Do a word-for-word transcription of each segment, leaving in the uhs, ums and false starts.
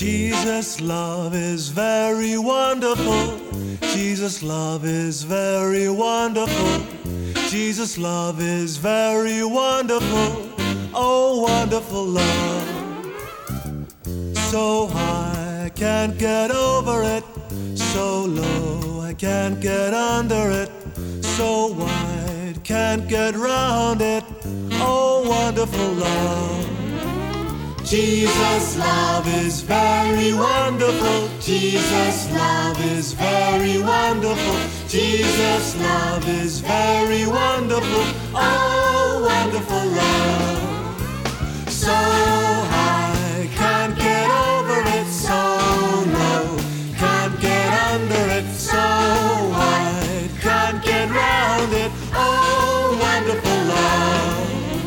Jesus' love is very wonderful. Jesus' love is very wonderful. Jesus' love is very wonderful. Oh, wonderful love. So high, I can't get over it. So low, I can't get under it. So wide, can't get round it. Oh, wonderful love. Jesus' love is very wonderful. Jesus' love is very wonderful. Jesus' love is very wonderful. Oh, wonderful love. So high, can't get over it. So low, can't get under it. So wide, can't get round it. Oh, wonderful love.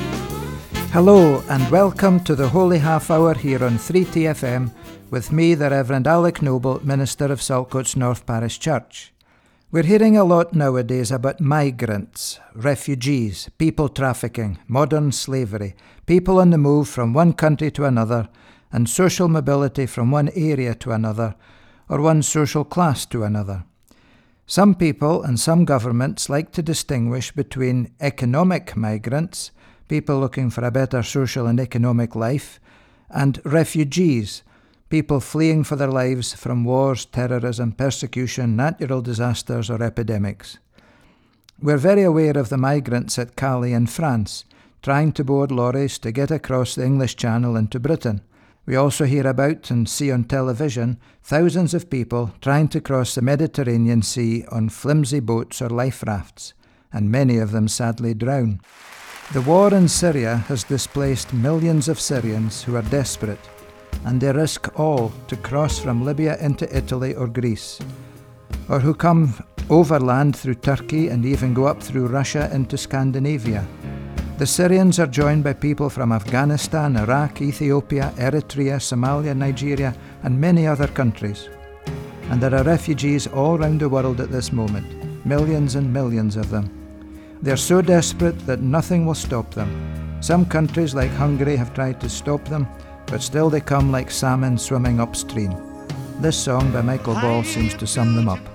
Hello and welcome to the Holy Half Hour here on three T F M with me, the Reverend Alec Noble, Minister of Saltcoats North Parish Church. We're hearing a lot nowadays about migrants, refugees, people trafficking, modern slavery, people on the move from one country to another, and social mobility from one area to another, or one social class to another. Some people and some governments like to distinguish between economic migrants, people looking for a better social and economic life, and refugees, people fleeing for their lives from wars, terrorism, persecution, natural disasters or epidemics. We're very aware of the migrants at Calais in France, trying to board lorries to get across the English Channel into Britain. We also hear about and see on television thousands of people trying to cross the Mediterranean Sea on flimsy boats or life rafts, and many of them sadly drown. The war in Syria has displaced millions of Syrians who are desperate, and they risk all to cross from Libya into Italy or Greece, or who come overland through Turkey and even go up through Russia into Scandinavia. The Syrians are joined by people from Afghanistan, Iraq, Ethiopia, Eritrea, Somalia, Nigeria, and many other countries. And there are refugees all around the world at this moment, millions and millions of them. They are so desperate that nothing will stop them. Some countries like Hungary have tried to stop them, but still they come like salmon swimming upstream. This song by Michael Ball seems to sum them up.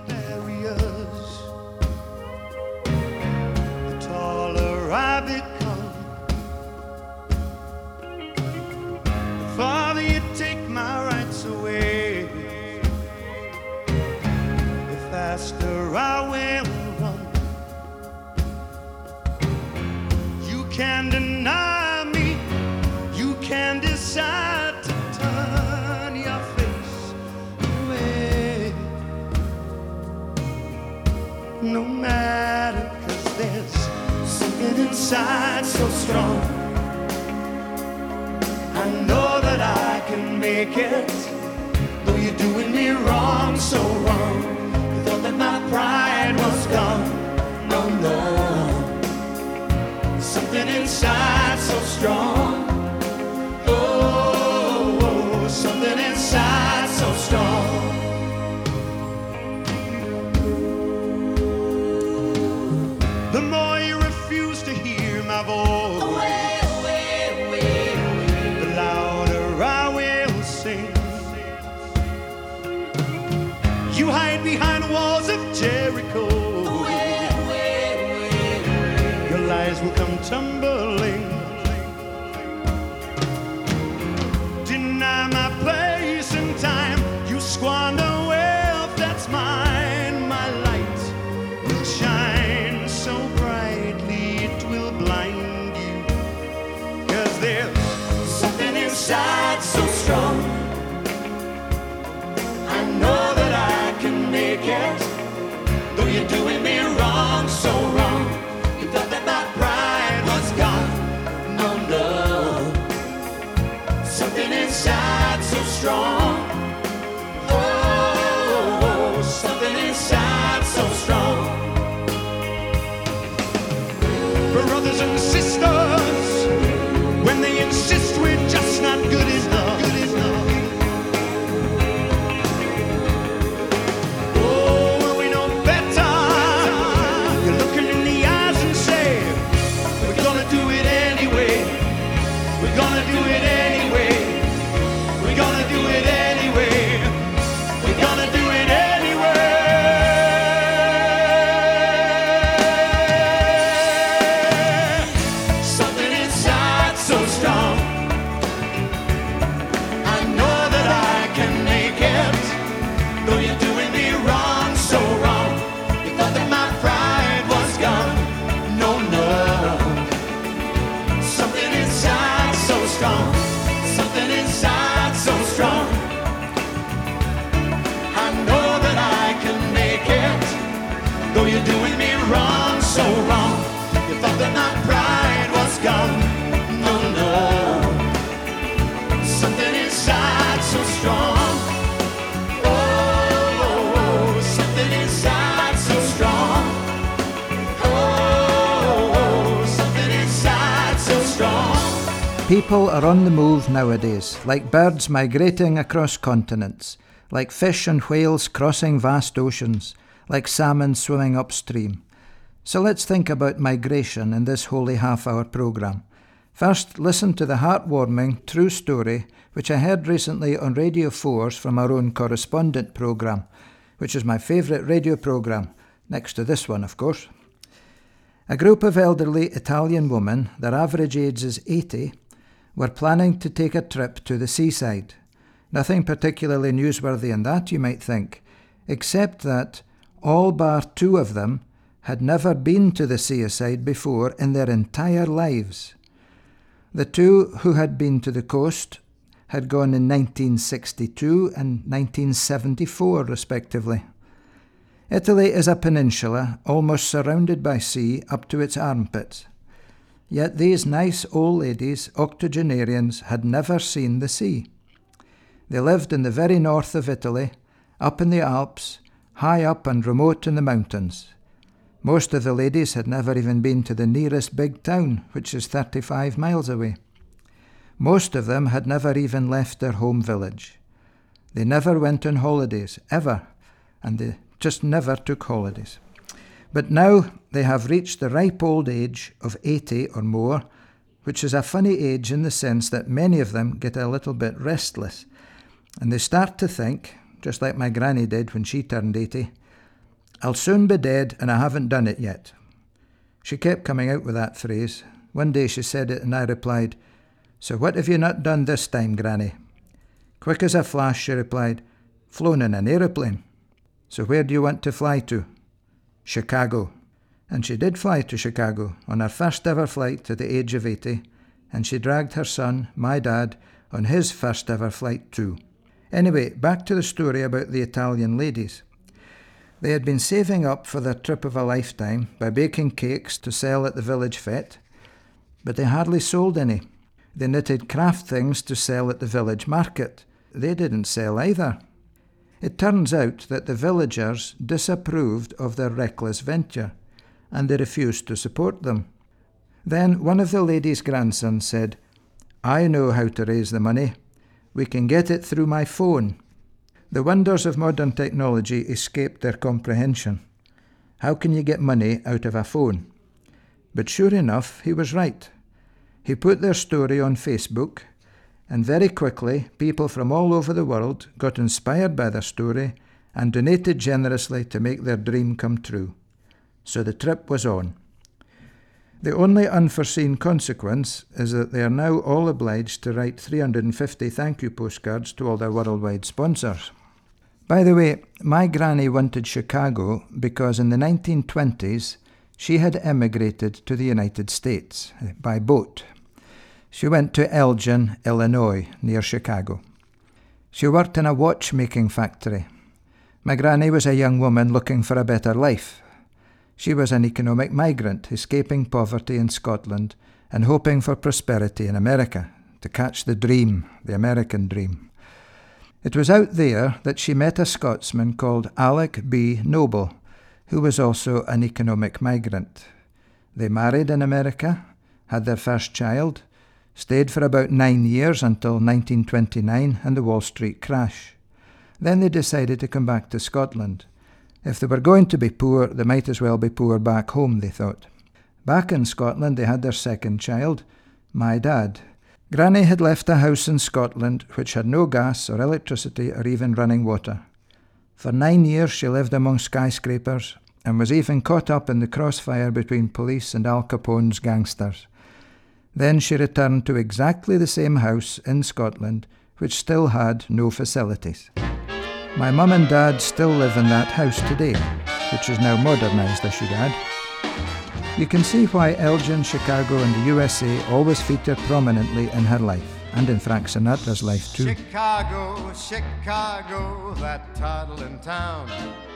The taller I become, the farther you take my rights away, the faster I will run. You can deny me, you can decide to turn your face away. No matter, 'cause there's something inside so strong. I know that I can make it, though you're doing me wrong, so wrong. You thought that my pride was gone. No, no. Something inside so strong. Oh, oh, something inside so strong. The more you refuse to hear my voice, away, away, away, away, the louder I will sing. You hide behind walls of Jericho. Away, away, away, away. Your lies will come tumbling. Deny my place in time. You squander wealth that's mine. My light will shine so brightly it will blind you. 'Cause there's something inside so strong. I know that I can make it, though you're doing me wrong, so wrong. You thought that my pride was gone. No, no. Something inside so strong. Oh, something inside so strong. Brothers and sisters, when they insist we're just not good enough, People are on the move nowadays, like birds migrating across continents, like fish and whales crossing vast oceans, like salmon swimming upstream. So let's think about migration in this Holy Half-Hour programme. First, listen to the heartwarming, true story which I heard recently on Radio four's from our own correspondent programme, which is my favourite radio programme, next to this one, of course. A group of elderly Italian women, their average age is eighty, were planning to take a trip to the seaside. Nothing particularly newsworthy in that, you might think, except that all bar two of them had never been to the seaside before in their entire lives. The two who had been to the coast had gone in nineteen sixty-two and nineteen seventy-four, respectively. Italy is a peninsula, almost surrounded by sea up to its armpits. Yet these nice old ladies, octogenarians, had never seen the sea. They lived in the very north of Italy, up in the Alps, high up and remote in the mountains. Most of the ladies had never even been to the nearest big town, which is thirty-five miles away. Most of them had never even left their home village. They never went on holidays, ever, and they just never took holidays. But now they have reached the ripe old age of eighty or more, which is a funny age in the sense that many of them get a little bit restless, and they start to think, just like my granny did when she turned eighty, I'll soon be dead and I haven't done it yet. She kept coming out with that phrase. One day she said it and I replied, So what have you not done this time, Granny? Quick as a flash, she replied, Flown in an aeroplane. So where do you want to fly to? Chicago. And she did fly to Chicago on her first ever flight at the age of eighty, and she dragged her son, my dad, on his first ever flight too. Anyway, back to the story about the Italian ladies. They had been saving up for their trip of a lifetime by baking cakes to sell at the village fete, but they hardly sold any. They knitted craft things to sell at the village market. They didn't sell either. It turns out that the villagers disapproved of their reckless venture, and they refused to support them. Then one of the lady's grandsons said, I know how to raise the money. We can get it through my phone. The wonders of modern technology escaped their comprehension. How can you get money out of a phone? But sure enough, he was right. He put their story on Facebook, and very quickly, people from all over the world got inspired by their story and donated generously to make their dream come true. So the trip was on. The only unforeseen consequence is that they are now all obliged to write three hundred fifty thank you postcards to all their worldwide sponsors. By the way, my granny wanted Chicago because in the nineteen twenties she had emigrated to the United States by boat. She went to Elgin, Illinois, near Chicago. She worked in a watchmaking factory. My granny was a young woman looking for a better life. She was an economic migrant, escaping poverty in Scotland and hoping for prosperity in America, to catch the dream, the American dream. It was out there that she met a Scotsman called Alec B. Noble, who was also an economic migrant. They married in America, had their first child, stayed for about nine years until nineteen twenty-nine and the Wall Street crash. Then they decided to come back to Scotland. If they were going to be poor, they might as well be poor back home, they thought. Back in Scotland, they had their second child, my dad. Granny had left a house in Scotland which had no gas or electricity or even running water. For nine years she lived among skyscrapers and was even caught up in the crossfire between police and Al Capone's gangsters. Then she returned to exactly the same house in Scotland, which still had no facilities. My mum and dad still live in that house today, which is now modernised, I should add. You can see why Elgin, Chicago and the U S A always feature prominently in her life, and in Frank Sinatra's life too. Chicago, Chicago, that toddling town.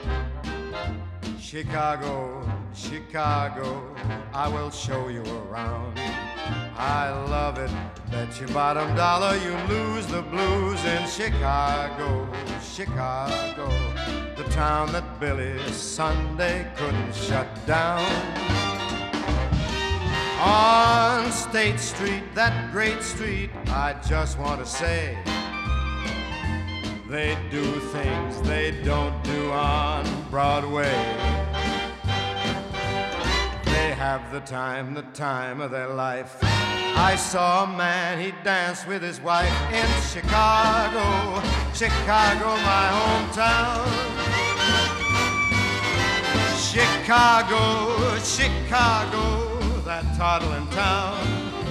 Chicago, Chicago, I will show you around. I love it, bet your bottom dollar you lose the blues in Chicago, Chicago, the town that Billy Sunday couldn't shut down. On State Street, that great street, I just want to say, they do things they don't do on Broadway. They have the time, the time of their life. I saw a man, he danced with his wife in Chicago, Chicago, my hometown. Chicago, Chicago, that toddling town.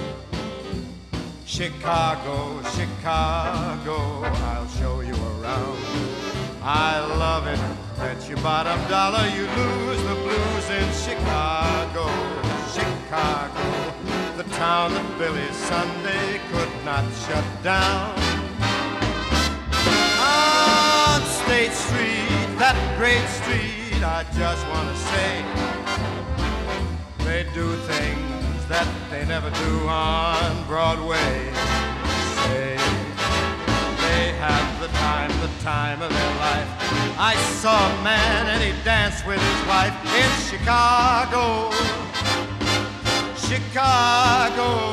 Chicago, Chicago, I'll show you around. I love it, bet your bottom dollar you lose the blues in Chicago, Chicago, the town that Billy Sunday could not shut down. On State Street, that great street, I just want to say, they do things that they never do on Broadway. Say, they have the time, the time of their life. I saw a man and he danced with his wife in Chicago, Chicago,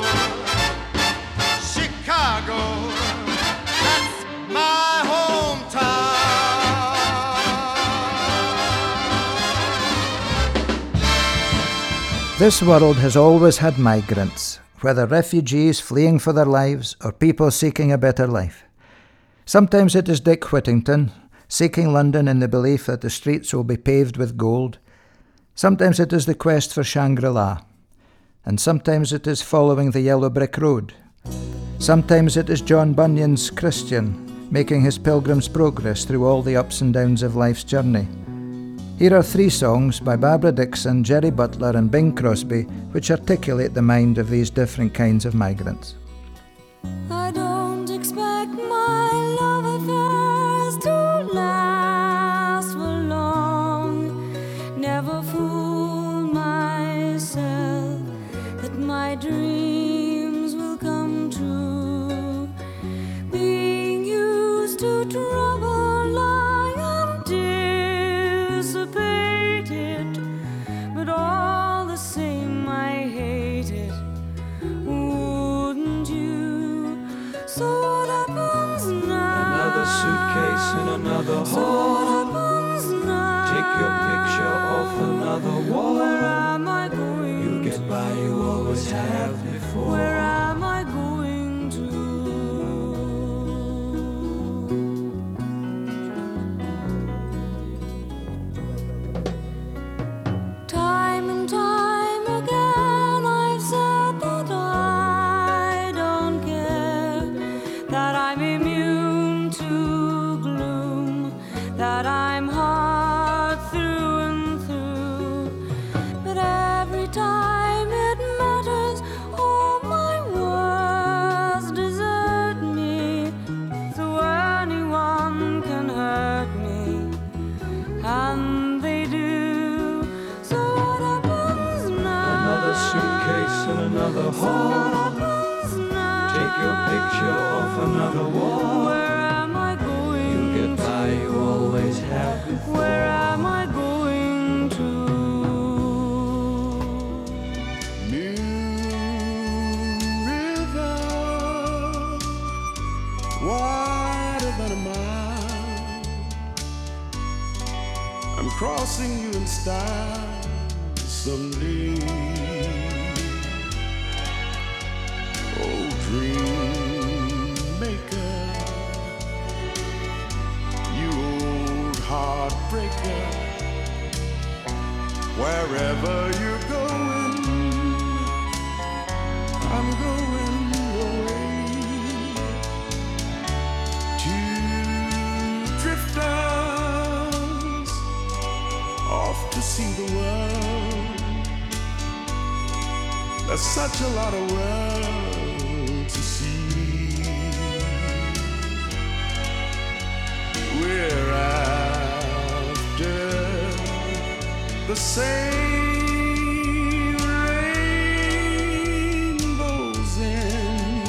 Chicago, that's my hometown. This world has always had migrants, whether refugees fleeing for their lives or people seeking a better life. Sometimes it is Dick Whittington, seeking London in the belief that the streets will be paved with gold. Sometimes it is the quest for Shangri-La. And sometimes it is following the yellow brick road. Sometimes it is John Bunyan's Christian, making his pilgrim's progress through all the ups and downs of life's journey. Here are three songs by Barbara Dickson, Jerry Butler and Bing Crosby, which articulate the mind of these different kinds of migrants. I don't expect my love affairs to last for long. Never fool myself that my dreams will come true. Being used to trouble but all the same I hate it, wouldn't you? So what happens now? Another suitcase in another So hall. what happens now? Take your picture off another wall. Where am I going? You get by, you always have before. Where am I going to? Time and time again I've said that I don't care, that I'm immune to gloom, that I'm hard through and through. But every time it matters, all my words desert me. So anyone can hurt me, and they do. So what happens now? Another suitcase in another So what hall. happens now? Take your picture off another wall. Where am I going? You get by, you always have before. Where am I going to? Moon River, wider than a mile. I'm crossing you in style someday. Oh, dream maker, you old heartbreaker, wherever you're going, I'm going away to drifters off to see the world. There's such a lot of world to see. We're after the same rainbows in,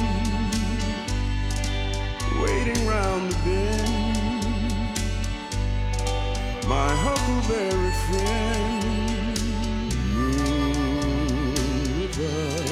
waiting round the bend. My huckleberry friend, Moon River.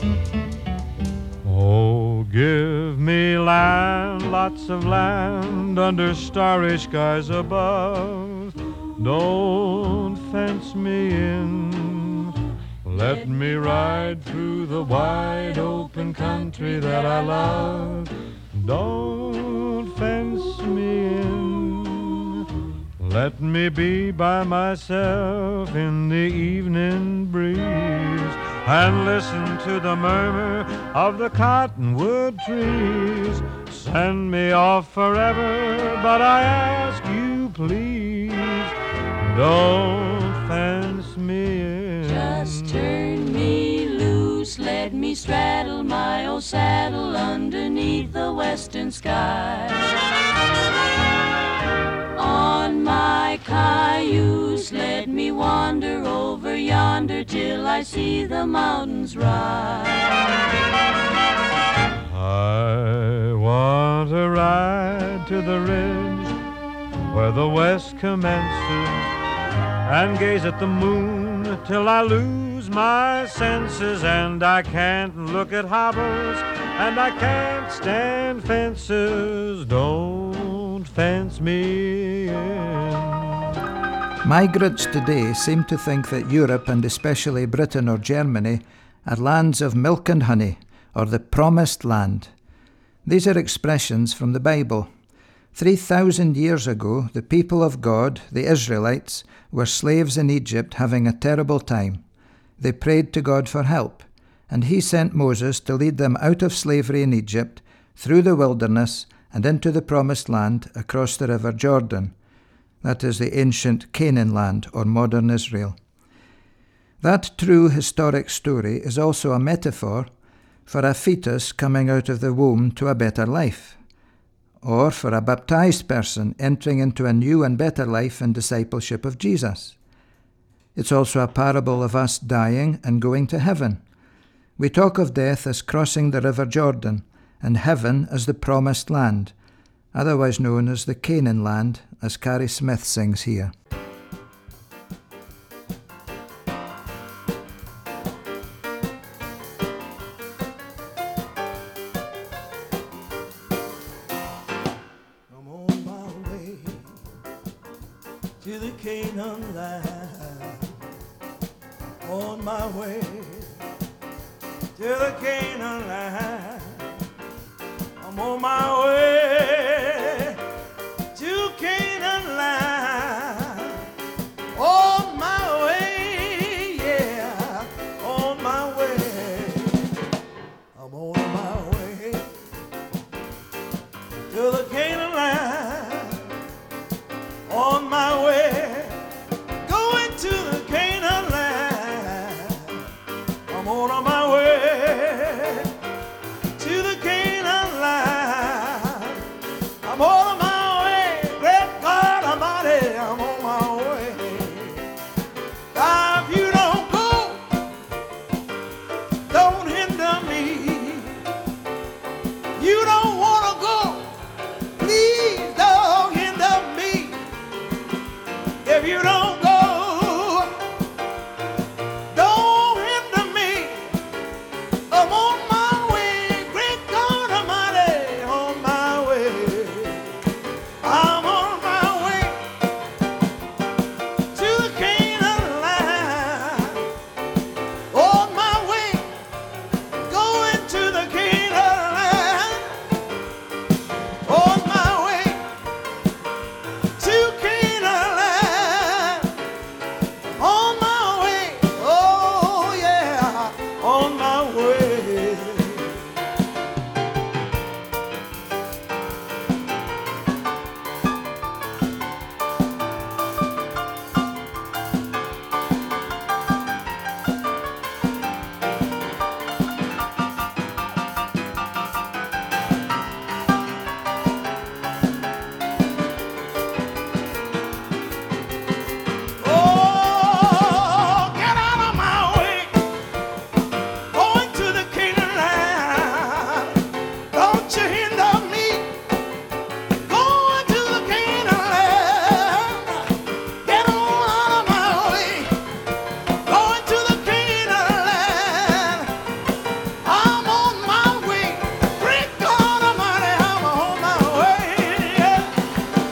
Oh, give me land, lots of land under starry skies above. Don't fence me in. Let me ride through the wide open country that I love. Don't fence me in. Let me be by myself in the evening breeze and listen to the murmur of the cottonwood trees. Send me off forever, but I ask you please, don't fence me in. Just turn me loose, let me straddle my old saddle underneath the western sky. On my cayuse, let me wander over yonder till I see the mountains rise. I want to ride to the ridge where the west commences and gaze at the moon till I lose my senses, and I can't look at hobbles and I can't stand fences. Don't fence me in. Migrants today seem to think that Europe, and especially Britain or Germany, are lands of milk and honey, or the promised land. These are expressions from the Bible. Three thousand years ago, the people of God, the Israelites, were slaves in Egypt having a terrible time. They prayed to God for help, and he sent Moses to lead them out of slavery in Egypt, through the wilderness, and into the promised land across the river Jordan. That is the ancient Canaan land, or modern Israel. That true historic story is also a metaphor for a fetus coming out of the womb to a better life, or for a baptized person entering into a new and better life in discipleship of Jesus. It's also a parable of us dying and going to heaven. We talk of death as crossing the river Jordan, and heaven as the promised land, otherwise known as the Canaan land, as Carrie Smith sings here. I'm on my way to the Canaan land. On my way to the Canaan land. I'm on my way to Canaan land. On my way, yeah, on my way. I'm on my way to the Canaan land. On my way, going to the Canaan land. I'm on my way to the Canaan land.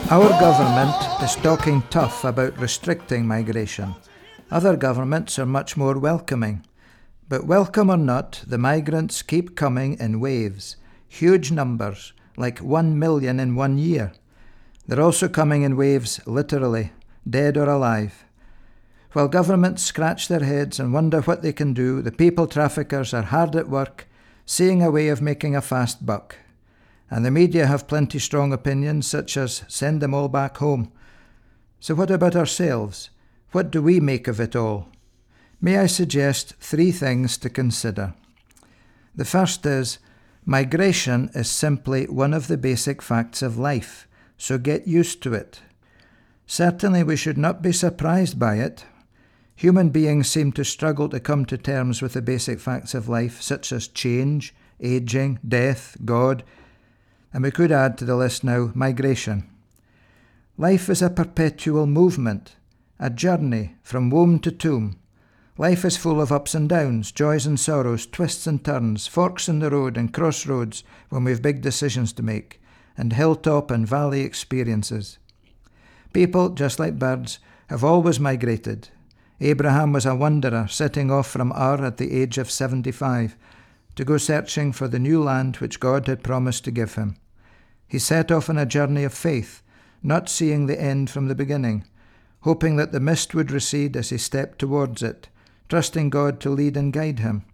Our government is talking tough about restricting migration. Other governments are much more welcoming. But welcome or not, the migrants keep coming in waves, huge numbers, like one million in one year. They're also coming in waves, literally, dead or alive. While governments scratch their heads and wonder what they can do, the people traffickers are hard at work, seeing a way of making a fast buck. And the media have plenty strong opinions, such as send them all back home. So what about ourselves? What do we make of it all? May I suggest three things to consider. The first is, migration is simply one of the basic facts of life, so get used to it. Certainly we should not be surprised by it. Human beings seem to struggle to come to terms with the basic facts of life, such as change, aging, death, God, and we could add to the list now, migration. Life is a perpetual movement, a journey from womb to tomb. Life is full of ups and downs, joys and sorrows, twists and turns, forks in the road and crossroads when we have big decisions to make, and hilltop and valley experiences. People, just like birds, have always migrated. Abraham was a wanderer setting off from Ur at the age of seventy-five to go searching for the new land which God had promised to give him. He set off on a journey of faith, not seeing the end from the beginning, hoping that the mist would recede as he stepped towards it, trusting God to lead and guide him.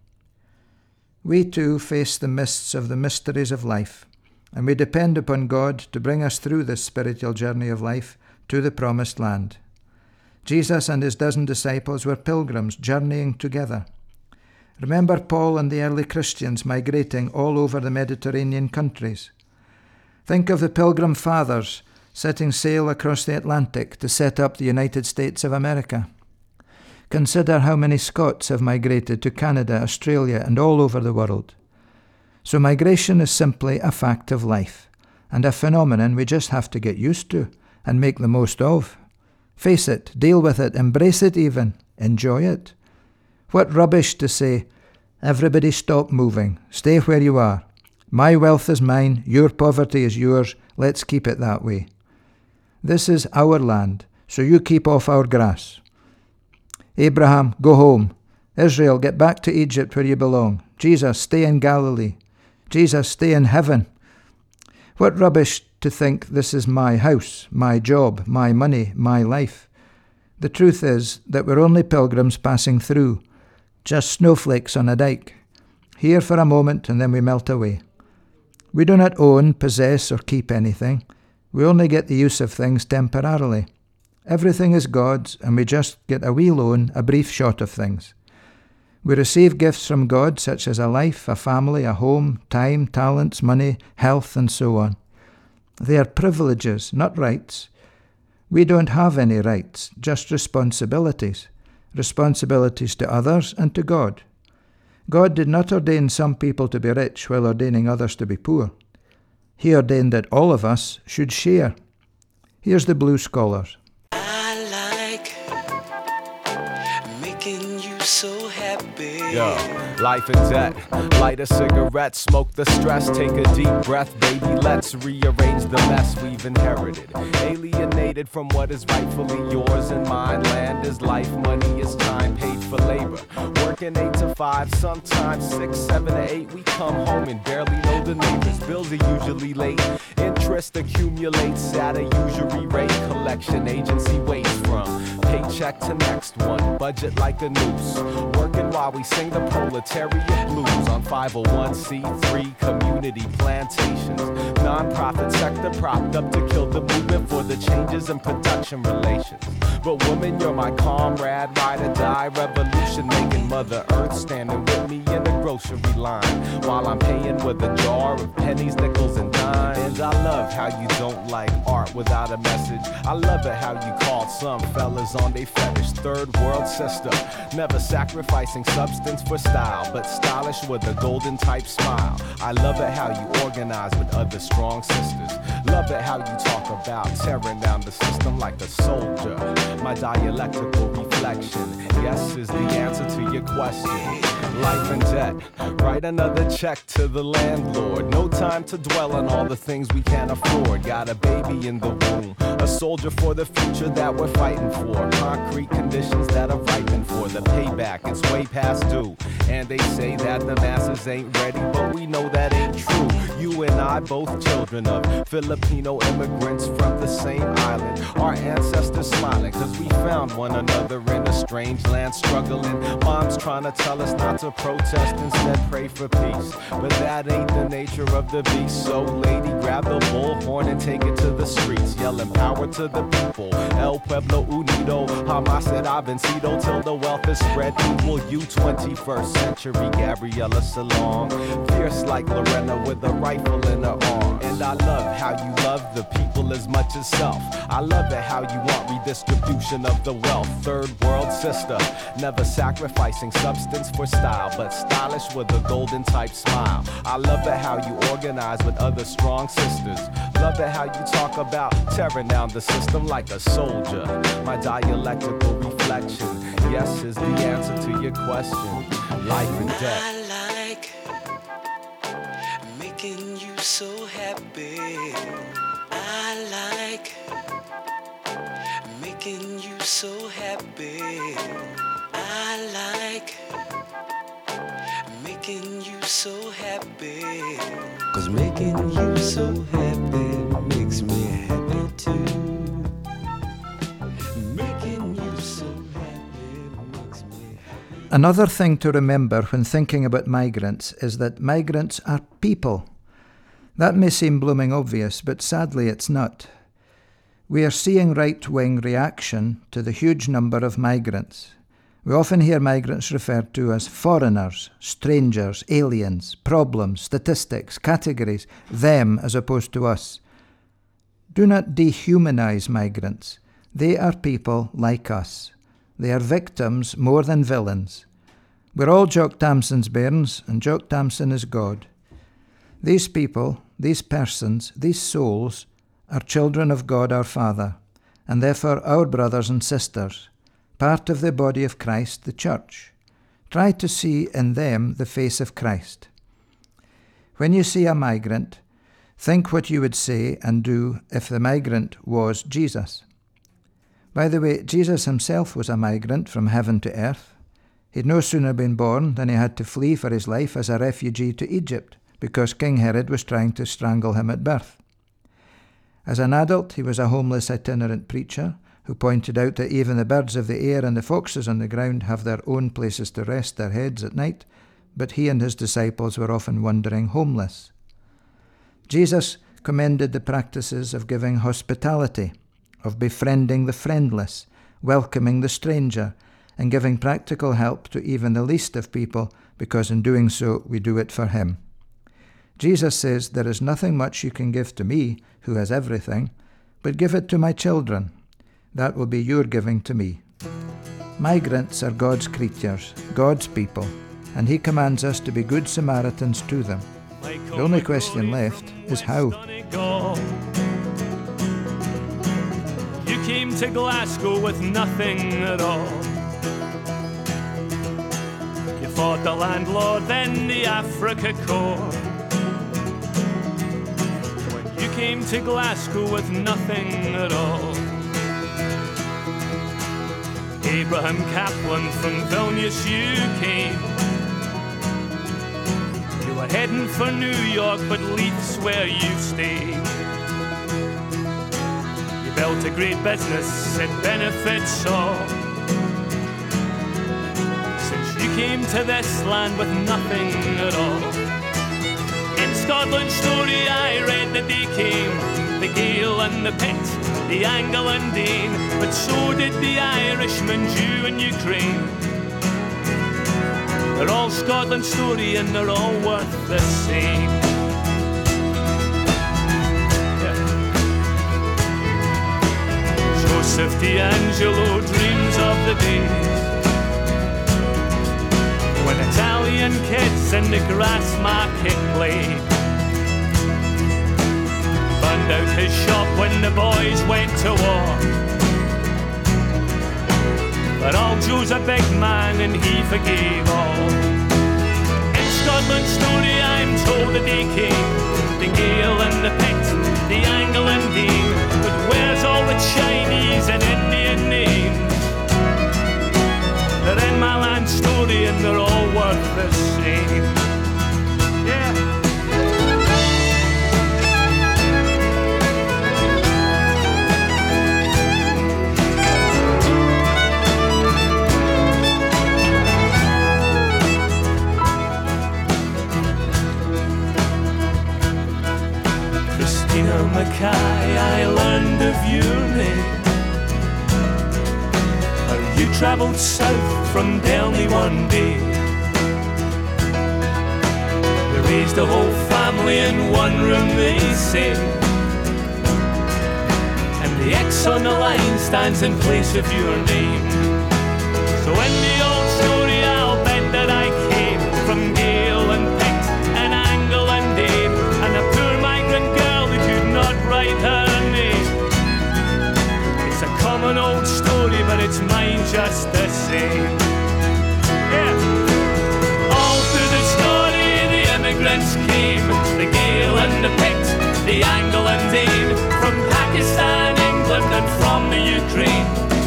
We too face the mists of the mysteries of life, and we depend upon God to bring us through this spiritual journey of life to the promised land. Jesus and his dozen disciples were pilgrims journeying together. Remember Paul and the early Christians migrating all over the Mediterranean countries. Think of the Pilgrim Fathers setting sail across the Atlantic to set up the United States of America. Consider how many Scots have migrated to Canada, Australia, and all over the world. So migration is simply a fact of life, and a phenomenon we just have to get used to and make the most of. Face it, deal with it, embrace it even, enjoy it. What rubbish to say, everybody stop moving, stay where you are. My wealth is mine, your poverty is yours, let's keep it that way. This is our land, so you keep off our grass. Abraham, go home. Israel, get back to Egypt where you belong. Jesus, stay in Galilee. Jesus, stay in heaven. What rubbish to think this is my house, my job, my money, my life. The truth is that we're only pilgrims passing through, just snowflakes on a dike, here for a moment and then we melt away. We do not own, possess, or keep anything. We only get the use of things temporarily. Everything is God's, and we just get a wee loan, a brief shot of things. We receive gifts from God, such as a life, a family, a home, time, talents, money, health, and so on. They are privileges, not rights. We don't have any rights, just responsibilities. Responsibilities to others and to God. God did not ordain some people to be rich while ordaining others to be poor. He ordained that all of us should share. Here's the Blue Scholars. I like making you so happy. Yo, life and debt. Light a cigarette, smoke the stress, take a deep breath, baby. Let's rearrange the mess we've inherited. Alienated from what is rightfully yours and mine. Land is life, money is time, paid for labor. Working eight to five, sometimes six, seven to eight. We come home and barely know the neighbors. Bills are usually late. Interest accumulates at a usury rate. Collection agency waits from paycheck to next one. Budget like a noose. Working while we sing the proletariat blues on five oh one c three community plantations. Non-profit sector propped up to kill the movement for the changes in production relations. But woman, you're my comrade, ride or die revolution, making Mother Earth standing with me in the grocery line while I'm paying with a jar of pennies, nickels, and dimes. And I love how you don't like art without a message. I love it how you called some fellas on they fetish. Third world sister, never sacrificing substance for style, but stylish with a golden type smile. I love it how you organize with other strong sisters. Love it how you talk about tearing down the system like a soldier. My dialectical reflex reflection. Yes is the answer to your question. Life and debt, write another check to the landlord. No time to dwell on all the things we can't afford. Got a baby in the womb, a soldier for the future that we're fighting for. Concrete conditions that are ripened for the payback, it's way past due. And they say that the masses ain't ready, but we know that ain't true. You and I, both children of Filipino immigrants from the same island. Our ancestors smiling, cause we found one another in a strange land struggling. Mom's trying to tell us not to protest, instead pray for peace. But that ain't the nature of the beast. So lady, grab the bullhorn and take it to the streets, yelling power to the people. El Pueblo Unido, Hamas será vencido till the wealth is spread equal. You twenty-first century Gabriella Salong, fierce like Lorena with a rifle in her arm. And I love how you love the people as much as self. I love it how you want redistribution of the wealth. Third world sister, never sacrificing substance for style, but stylish with a golden type smile. I love it how you organize with other strong sisters. Love it how you talk about tearing down the system like a soldier. My dialectical reflection, yes is the answer to your question. Life and death. I like making you so happy. I like making you so happy. I like making you so happy. Cause making you so happy makes me happy too. Making you so happy makes me happy. Another thing to remember when thinking about migrants is that migrants are people. That may seem blooming obvious, but sadly it's not. We are seeing right-wing reaction to the huge number of migrants. We often hear migrants referred to as foreigners, strangers, aliens, problems, statistics, categories, them as opposed to us. Do not dehumanize migrants. They are people like us. They are victims more than villains. We're all Jock Tamson's bairns, and Jock Tamson is God. These people, these persons, these souls are children of God our Father, and therefore our brothers and sisters, part of the body of Christ, the church. Try to see in them the face of Christ. When you see a migrant, think what you would say and do if the migrant was Jesus. By the way, Jesus himself was a migrant from heaven to earth. He'd no sooner been born than he had to flee for his life as a refugee to Egypt, because King Herod was trying to strangle him at birth. As an adult, he was a homeless itinerant preacher who pointed out that even the birds of the air and the foxes on the ground have their own places to rest their heads at night, but he and his disciples were often wandering homeless. Jesus commended the practices of giving hospitality, of befriending the friendless, welcoming the stranger, and giving practical help to even the least of people, because in doing so we do it for him. Jesus says, "There is nothing much you can give to me, who has everything, but give it to my children. That will be your giving to me." Migrants are God's creatures, God's people, and he commands us to be good Samaritans to them. The only question left is how. You came to Glasgow with nothing at all. You fought the landlord, then the Africa Corps. You came to Glasgow with nothing at all. Abraham Kaplan from Vilnius, you came. You were heading for New York, but Leith's where you stayed. You built a great business, it benefits all. Since you came to this land with nothing at all. In Scotland's story I read that they came, the Gael and the Pit, the Angle and Dane, but so did the Irishman, Jew and Ukraine. They're all Scotland's story and they're all worth the same. Yeah. Joseph D'Angelo dreams of the days when Italian kids in the Grassmarket played. Burned out his shop when the boys went to war. But old Joe's a big man and he forgave all. In Scotland's story I'm told that they came, the Gael and the Pict, the Angle and Dane. But where's all the Chinese and Indian names? They're in my land story and they're all worth the same. Yeah. Christina Mackay, I learned of your name. How you travelled south from Delny one day. They raised a whole family in one room, they say. And the X on the line stands in place of your name. So in the old story I'll bet that I came from Gael and Pict and Angle and Dane, and a poor migrant girl who could not write her name. It's a common old story, but it's mine just the same. Yeah. All through the story the immigrants came, the Gael and the Pict, the Angle and Dane, from Pakistan, England and from the Ukraine.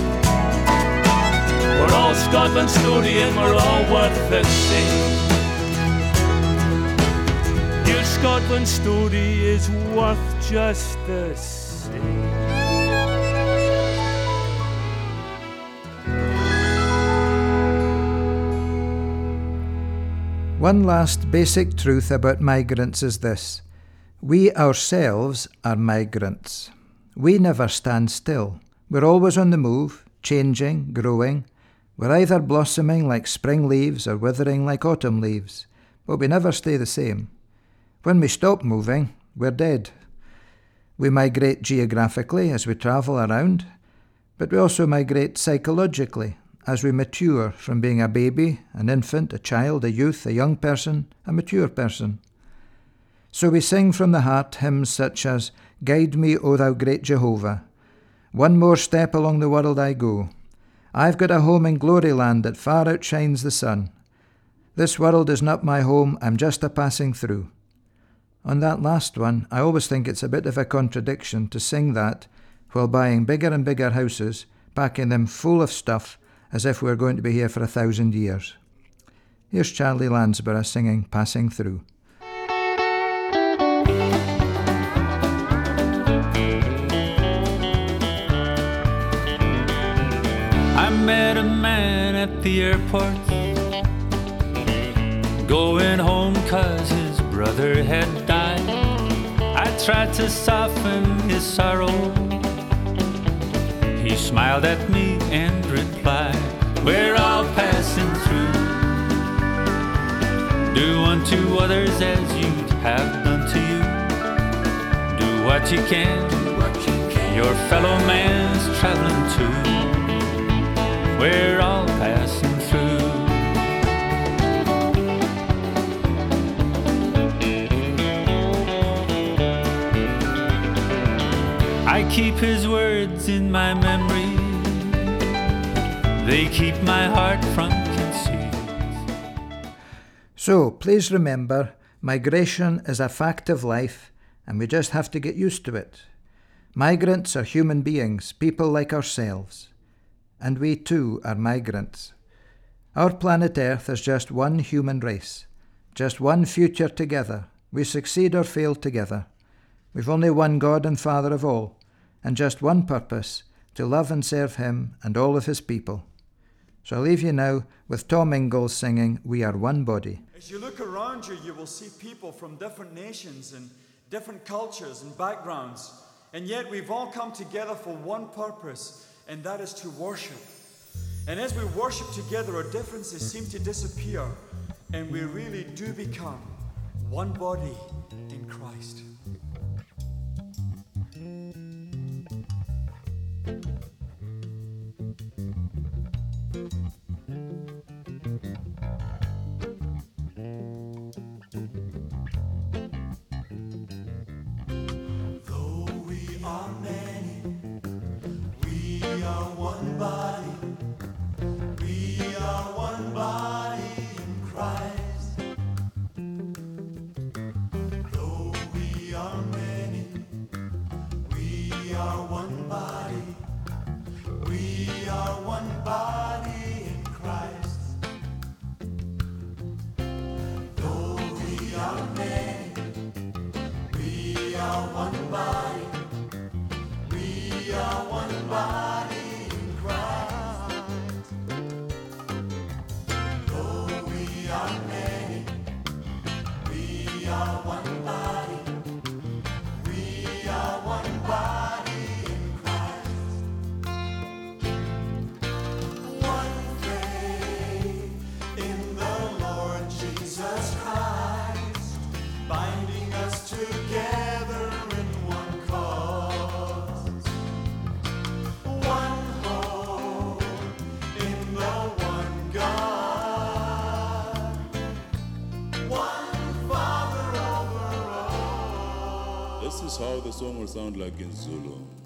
We're all Scotland's story and we're all worth the same. Your Scotland story is worth just the same. One last basic truth about migrants is this: we ourselves are migrants. We never stand still. We're always on the move, changing, growing. We're either blossoming like spring leaves or withering like autumn leaves, but we never stay the same. When we stop moving, we're dead. We migrate geographically as we travel around, but we also migrate psychologically as we mature from being a baby, an infant, a child, a youth, a young person, a mature person. So we sing from the heart hymns such as "Guide me, O thou great Jehovah," "One more step along the world I go," "I've got a home in glory land that far outshines the sun," "This world is not my home, I'm just a passing through." On that last one, I always think it's a bit of a contradiction to sing that while buying bigger and bigger houses, packing them full of stuff, as if we're going to be here for a thousand years. Here's Charlie Lansborough singing "Passing Through." I met a man at the airport, going home 'cause his brother had died. I tried to soften his sorrow. He smiled at me and replied, "We're all passing through. Do unto others as you'd have done to you. Do what you can, your fellow man's traveling too. We're all passing through." I keep his words in my memory. They keep my heart from conceit. So, please remember, migration is a fact of life, and we just have to get used to it. Migrants are human beings, people like ourselves. And we too are migrants. Our planet Earth is just one human race, just one future together. We succeed or fail together. We've only one God and Father of all, and just one purpose, to love and serve Him and all of His people. So I'll leave you now with Tom Ingalls singing "We Are One Body." As you look around you, you will see people from different nations and different cultures and backgrounds, and yet we've all come together for one purpose, and that is to worship. And as we worship together, our differences seem to disappear, and we really do become one body in Christ. Though we are many, we are one body. are one body. We are one body in Christ. Though we are many, we are one body. We are one body in Christ. One faith in the Lord Jesus Christ, binding us together in one cause. One hope in the one God. One Father over all. This is how the song will sound like in Zulu.